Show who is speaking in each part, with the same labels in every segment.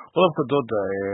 Speaker 1: qodobka dooda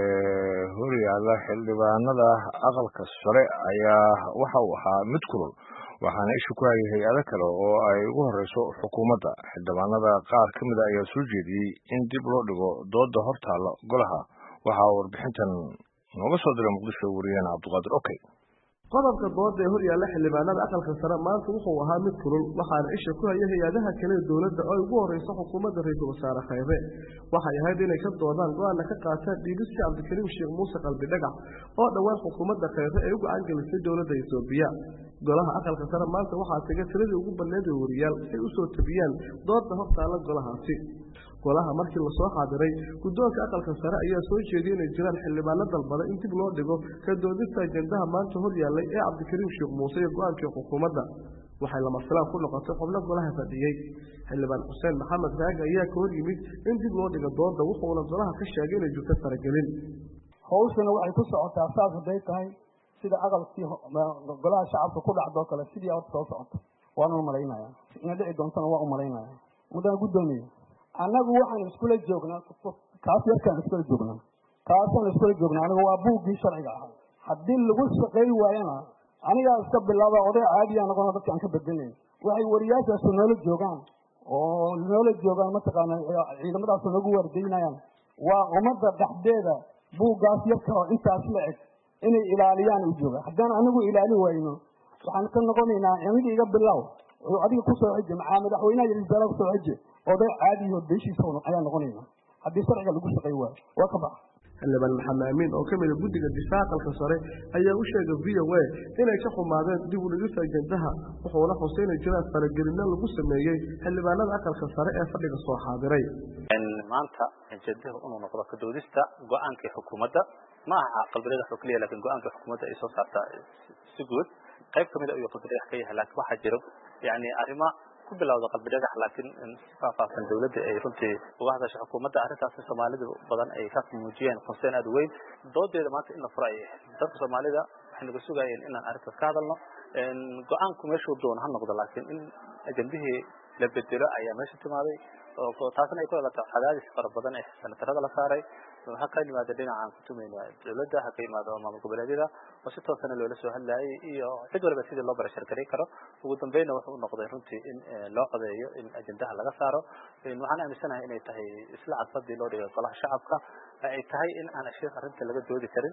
Speaker 1: ee horyaala xildhibaanada aqalka sare ayaa waxa uu ahaa mid kulul waxaana isha ku hayay hay-ado kale oo ay ugu horeyso xukuumadda. xildhibaanada qaar ka mid a ayaa soo jeediyey in dib loo dhigo dooda hortaalla golaha. waxaa warbixintan nooga soo diray muqdisho wariyaheena cabdiqaadir okey.
Speaker 2: qodobka dooda ee horyaalla xildhibaanada aqalka sare maanta wuxuu ahaa mid kulul waxaana isha ku hayay hay-adaha kale ee dowladda oo ugu horeyso xukuumadda ra-iisul wasaare khayre. waxay ahayd inay ka doodaan go-aanna ka qaataan dhiibistii cabdikariim sheekh muuse qalbi dhagax oo dhowaan xukuumadda khayre ay u gacan gelisay dowladda Itoobiya. golaha aqalka sare maanta waxaa tegay tiradii ugu badneed ee wariyaal si u soo tabiyaan dooda hortaalla golahaasi. golaha markii la soo xaadiray guddoonka aqalka sare ayaa soo jeediyay inay jiraan xildhibaano dalbaday in dib loo dhigo ka doodista ajendaha maanta horyaallay ee cabdikariim sheekh muuse iyo go-aankii xukuumadda. waxay lama filaan ku noqotay xubno golaha fadhiyey. xildhibaan xuseen maxamed raagi ayaa ka hor yimid in dib loo dhigo dooda wuxuuna golaha ka sheegay inay jirto faragelin.
Speaker 3: hawshana waxay ku socotaa saas hadday tahay sida aqalkii golaha shacabka ku dhacdoo kale sidii aad soo socoto waan u malaynayaa inay dhici doontana waa u malaynayaa mudana guddoomiye annagu waxaan iskula joognaa kaas yarkaan iskula joognaa kaasaan iskula joognaa aniga waa buuggii sharciga ahaa haddii lagu shaqeey waayana anigaa iska bilaaba oday caadiya noqona dadka aan ka bedelnayn waxay wariyaashaasu noola joogaan oo noola joogaan mataqaana ciidamadaas nagu waardaynayaan waa ummadda dhexdeeda buuggaas yarka oo intaas la eg inay ilaaliyaan u jooga haddaan anigu ilaali wayno waxaan ka noqonaynaa aniga iga bilow adiga ku soo xije maxaa madaxweynaha iyo wasaaraha ku soo xije oday caadiyo beeshiisa ayaa noqonayna haddii sharciga lagu shaqeey waayo waa ka baxa.
Speaker 2: xildhibaan maxamed amiin oo ka mid ah guddiga difaaca aqalka sare ayaa u sheegay VOA inay ka xumaadeen dib u dhigista ajendaha wuxuuna xusay inay jiraan faragelinno lagu sameeyey xildhibaanada aqalka sare ee fadhiga soo xaadiray.
Speaker 4: maanta ajendaha inuu noqdo ka doodista go-aankii xukuumadda ma aha qalbiga xukliya laakiin go-aanka xukuumadda ay soo saartaa si guud qayb kamid ah iyo qalbiga ka yahay laakiin waxa jiro yani arrimo ku bilowda qalbi dhagax laakiin faafaasan dawladda ay runtii uga hadashay xukuumadda arrintaas Soomaalida badan ay ka muujiyeen qoseen aad weyn doodeeda maanta in la furay dadka Soomaalida waxay naga sugayeen inaan arrintaas ka hadalno go'aanku meeshuu doon ha noqdo laakiin in ajandihii la bedelo ayaa meesha timaaday oo taasna ay ku wada cadaadis fara badan ee sanatarada la saaray waxa ka yimaada dhinaca kutumeena dawladda ha ka yimaado maamul goboleedyada oo si toos ah loola soo hadlayay iyo cid walba sidii loo barashar karin karo ugu dambeeyna wuxuu noqday runtii in loo codeeyo in ajendaha laga saaro waxaan aaminsanahay inay tahay isla cadfadii loo dhigo golaha shacabka ay tahay in aan ashir arrinta laga doodi karin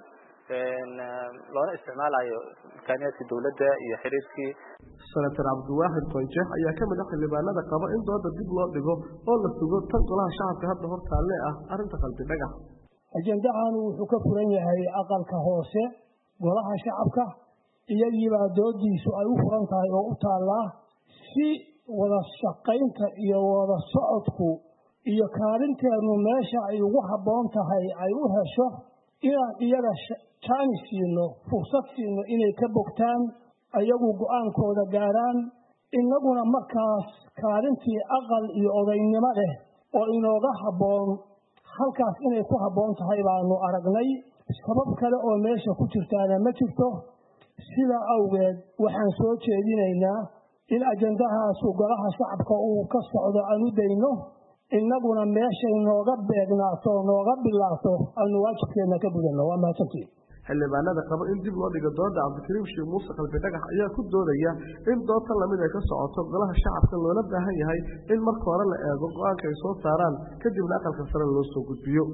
Speaker 4: loona isticmaalayo imkaaniyaadka dawladda iyo xiriirkii.
Speaker 2: senator cabdiwaaxid konjeex ayaa ka mid ah xildhibaanada qaba in dooda dib loo dhigo oo la sugo tan golaha shacabka hadda hortaalle ah arrinta qalbi dhagax.
Speaker 5: ajendahan wuxuu ka furan yahay aqalka hoose golaha shacabka iyagiibaa doodiisu ay u furan tahay oo u taallaa si wada shaqaynta iyo wada socodku iyo kaalinteenu meesha ay ugu habboon tahay ay u hesho inaan iyaga jaani siino fursad siino inay ka bogtaan ayagu go-aankooda gaaraan innaguna markaas kaalintii aqal iyo odaynimo leh oo inooga habboon halkaas inay ku habboon tahay baanu aragnay sabab kale oo meesha ku jirtaana ma jirto sidaa awgeed waxaan soo jeedinaynaa in ajendahaasu golaha shacabka uu ka socdo aan u dayno innaguna meeshay nooga beegnaato nooga bilaato aanu waajibkeena ka gudanno. waa mahadsantiin.
Speaker 2: xildhibaanada qaba in dib loo dhigo dooda cabdikariim sheekh muuse qalbi dhagax ayaa ku doodaya in dood tan lamid ay ka socoto golaha shacabka loola baahan yahay in marka hore la eego go-aanka ay soo saaraan kadibna aqalka sare loo soo gudbiyo.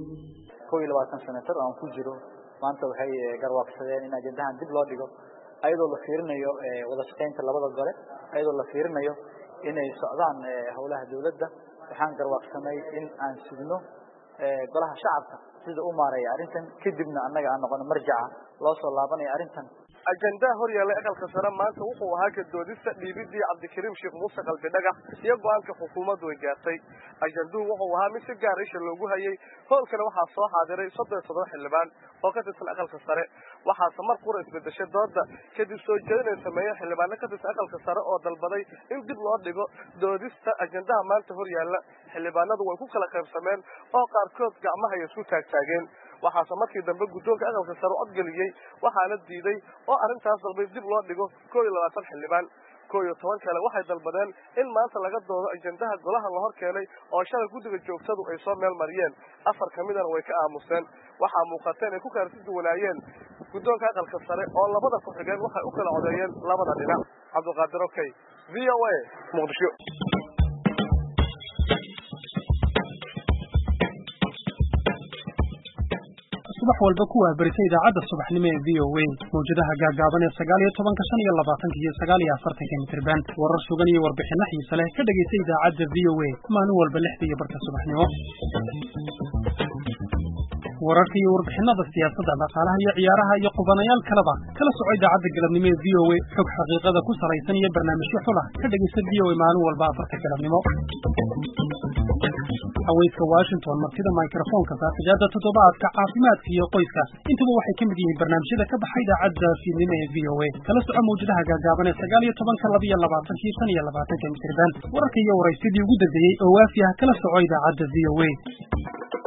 Speaker 3: 21 senator aan ku jiro maanta waxay garwaaqsadeen in ajendahan dib loo dhigo ayadoo la fiirinayo wada shaqaynta labada gole ayadoo la fiirinayo inay socdaan howlaha dawladda waxaan garwaaqsanay in aan sugno golaha shacabka sida u maareeya arrintan kadibna annaga aan noqono marjaca loo soo laabanayo arrintan.
Speaker 2: ajendaha horyaalla aqalka sare maanta wuxuu ahaa ka doodista dhiibidii cabdikariim sheekh muuse qalbi dhagax iyo go-aanka xukuumaddu ay gaartay. ajenduhu wuxuu ahaa mid si gaar isha loogu hayay howlkana waxaa soo xaadiray 37 xildhibaan oo ka tirsan aqalka sare waxaase mar qura isbedeshay dooda kadib soo jeedin ay sameeyeen xildhibaano ka tirsan aqalka sare oo dalbaday in dib loo dhigo doodista ajendaha maanta horyaalla. xildhibaanadu way ku kala qaybsameen oo qaarkood gacmaha ay isku taagtaageen waxaase markii dambe guddoonka aqalka sare codgeliyey waxaana diiday oo arrintaas dalbay dib loo dhigo 21 xildhibaan 11 kale waxay dalbadeen in maanta laga doodo ajendaha golaha la hor keenay oo shalay guddiga joogtadu ay soo meel mariyeen 4 kamidana way ka aamuseen waxaa muuqateen ay ku kala duwanaayeen guddoonka aqalka sare oo labada ku xigeen waxay u kala codeeyeen labada dhinac Cabduqaadir Okay VOA Muqdisho
Speaker 6: subax walba ku waabarisay idaacadda subaxnimo ee VOA mawjadaha gaagaaban ee 19:25 iyo 49 mitirban warar sugan iyo warbixino xiiso leh ka dhageysay idaacadda VOA maalin walba 6:00 subaxnimo wararka iyo warbixinada siyaasadda dhaqaalaha iyo ciyaaraha iyo qubanayaal kaleba kala soco idaacadda galabnimo ee VOA xog xaqiiqada ku salaysan iyo barnaamijyo xul ah ka dhageysta VOA maalin walba 4 galabnimo haweenka Washington martida microphone-ka saaxiibada toddobaadka caafimaadka iyo qoyska intuba waxay ka mid yihiin barnaamijyada ka baxay idaacadda fiidnimo ee VOA kala soco mawjadaha gaagaaban ee 19:22 mitirban wararka iyo waraysidii ugu dambeeyay oo waafi ah kala soco idaacadda VOA